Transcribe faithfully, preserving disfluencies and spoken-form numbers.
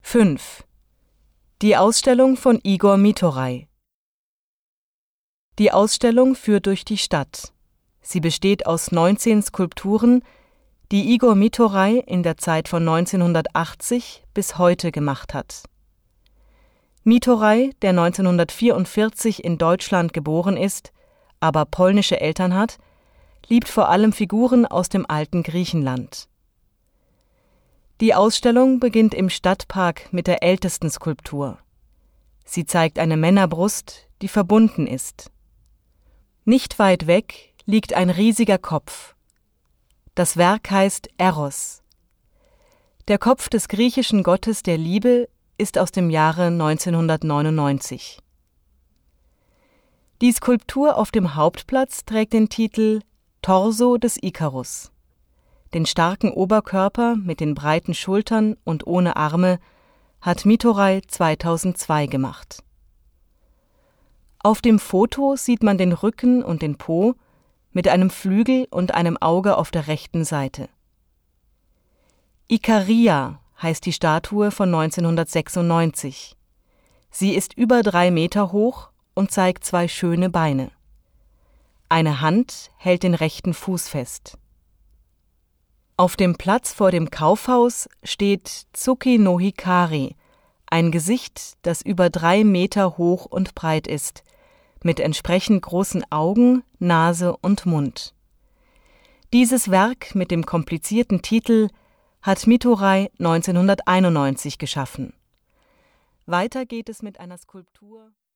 fünf. Die Ausstellung von Igor Mitorai. Die Ausstellung führt durch die Stadt. Sie besteht aus neunzehn Skulpturen, die Igor Mitorai in der Zeit von neunzehnhundertachtzig bis heute gemacht hat. Mitorai, der neunzehnhundertvierundvierzig in Deutschland geboren ist, aber polnische Eltern hat, liebt vor allem Figuren aus dem alten Griechenland. Die Ausstellung beginnt im Stadtpark mit der ältesten Skulptur. Sie zeigt eine Männerbrust, die verbunden ist. Nicht weit weg liegt ein riesiger Kopf. Das Werk heißt Eros. Der Kopf des griechischen Gottes der Liebe ist aus dem Jahre neunzehnhundertneunundneunzig. Die Skulptur auf dem Hauptplatz trägt den Titel Torso des Ikarus. Den starken Oberkörper mit den breiten Schultern und ohne Arme hat Mitorai zweitausendzwei gemacht. Auf dem Foto sieht man den Rücken und den Po mit einem Flügel und einem Auge auf der rechten Seite. Ikaria heißt die Statue von neunzehnhundertsechsundneunzig. Sie ist über drei Meter hoch und zeigt zwei schöne Beine. Eine Hand hält den rechten Fuß fest. Auf dem Platz vor dem Kaufhaus steht Tsuki no Hikari, ein Gesicht, das über drei Meter hoch und breit ist, mit entsprechend großen Augen, Nase und Mund. Dieses Werk mit dem komplizierten Titel hat Mitorai neunzehnhunderteinundneunzig geschaffen. Weiter geht es mit einer Skulptur